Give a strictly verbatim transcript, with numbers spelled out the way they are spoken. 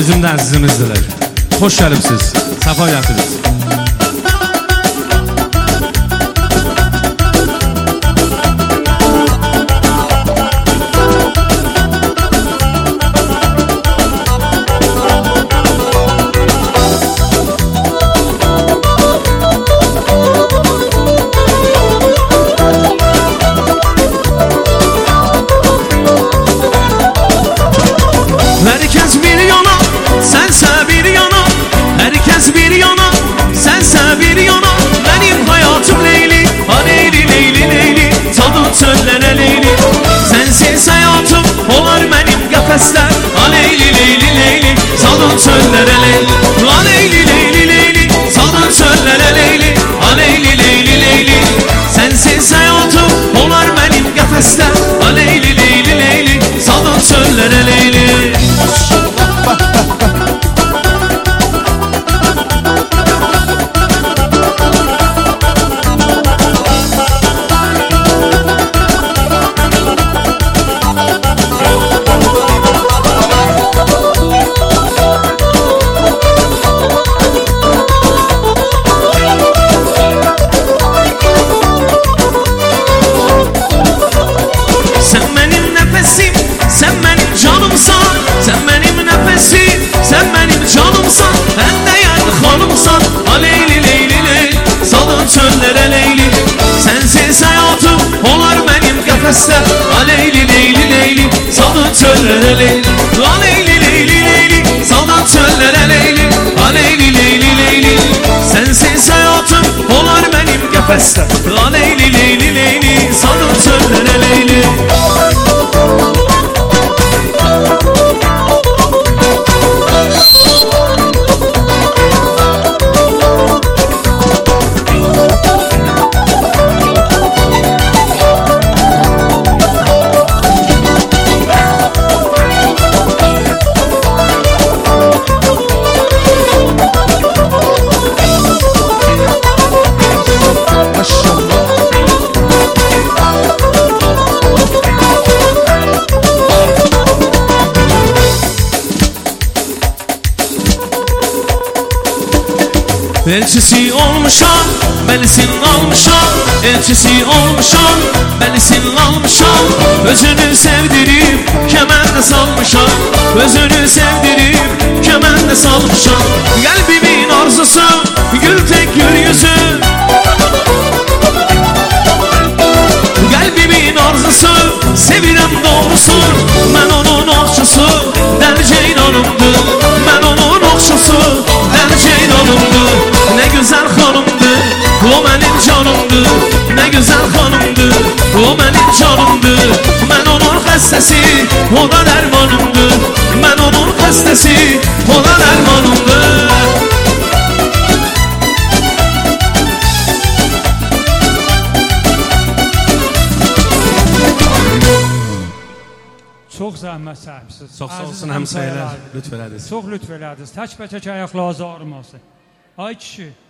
Bizim de əzizimizdirlər. Xoş gəlibsiz, səfa gətirdiniz. Herkes bir yana, sense bir yana. Herkes bir yana, sense bir yana. Benim hayatım Leyli, ha Leyli, Leyli, Leyli. Tadı çöllere Leyli. Sensiz hayatım olar benim kafesler. Ha Leyli, Leyli, Leyli. Tadı çöllere Leyli. Ha Leyli, Leyli, Leyli. Tadı çöllere Leyli. Ha Leyli, Leyli, Leyli. Sensiz hayatım olar benim kafesler. Ha Leyli, Leyli, Leyli. Tadı çöllere Leyli. Sensiz hayatım olar benim kafeste. Ha Leyli, Leyli, Leyli. Salın çöllere Leyli. Ha Leyli, Leyli, Leyli. Salın çöllere Leyli. Ha Leyli, Leyli, Leyli. Sensiz hayatım olar benim kafeste. Ha Leyli, Leyli, Leyli. Salın çöllere Leyli. Elçisi olmuşam, belisini almışam. Elçisi olmuşam, belisini almışam. Özünü sevdirip kemende salmışam. Özünü sevdirip kemende salmışam. Kalbimin arzusu, gül tek gül yüzü. Kalbimin arzusu, sevirem doğrusu. Ben onun okşusu, der ceylanımdır. Ben onun okşusu, der ceylanımdır. Ne güzel hanımdı, o benim canımdı. Ne güzel hanımdı, o benim canımdı. Ben onun hastası, o da dermanımdı. Ben onun hastası, o da dermanımdı. Çox zəhmət sahibsiz. Çox sağ olsun həmsəyələr, lütf elədiniz. Çox lütf elədiniz. Tək bətək ayaqlarınız ağrımasın. Ay kişi.